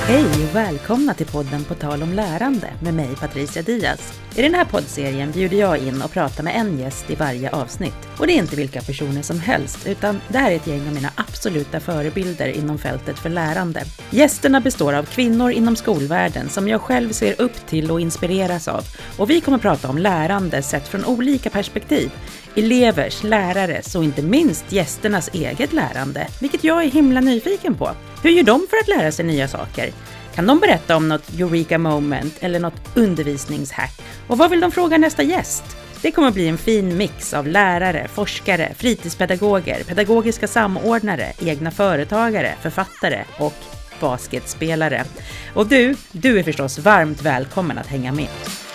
Hej och välkomna till podden På tal om lärande med mig Patricia Diaz. I den här poddserien bjuder jag in och pratar med en gäst i varje avsnitt. Och det är inte vilka personer som helst, utan det här är ett gäng av mina absoluta förebilder inom fältet för lärande. Gästerna består av kvinnor inom skolvärlden som jag själv ser upp till och inspireras av. Och vi kommer prata om lärande sett från olika perspektiv. Elevers, lärares och inte minst gästernas eget lärande, vilket jag är himla nyfiken på. Hur gör de för att lära sig nya saker? Kan de berätta om något eureka moment eller något undervisningshack? Och vad vill de fråga nästa gäst? Det kommer bli en fin mix av lärare, forskare, fritidspedagoger, pedagogiska samordnare, egna företagare, författare och basketspelare. Och du är förstås varmt välkommen att hänga med.